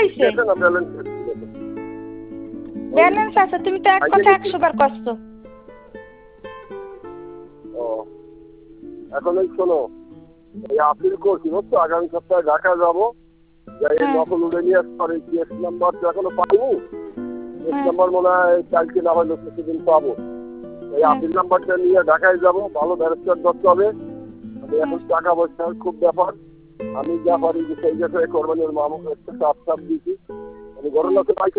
হইছে আছে না ব্যালেন্স ব্যালেন্স আছে তুমি তো এক কথা 100 বার কষ্ট ও এখন এই শোনো এই আপিল করছি বুঝছো আগামী সপ্তাহে ঢাকা যাবো যাই নকল উড়ে নিয়ে আসতে পারি কেস নাম্বার তো এখনো পাইনি কেস নাম্বার মনে হয় কালকে না হলে কিছুদিন পাবো এই আপিল নাম্বারটা নিয়ে ঢাকায় যাবো ভালো ব্যারিস্টার ধরতে হবে আমি এখন টাকা পয়সার খুব ব্যাপার আমি যা পারি সেই জায়গায় কোরবানির মামুকে একটা চাপ দিয়েছি আমি ঘরের লোকে পাইতে